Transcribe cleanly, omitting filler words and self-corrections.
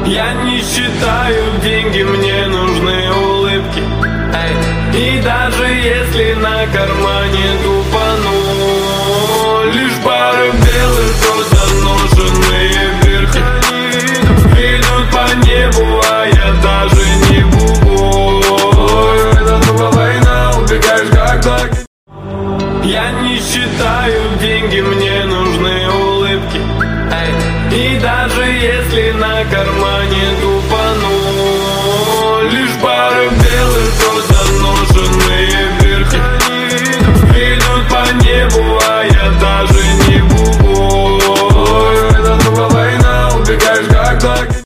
Я не считаю деньги, мне нужны улыбки. И даже если на кармане тупо нуль, лишь пара белых заношенные вверхи идут по небу, а я даже не бубой. Это тупо война, убегаешь как так. Я не считаю деньги, мне нужны улыбки. И даже если на кармане тупо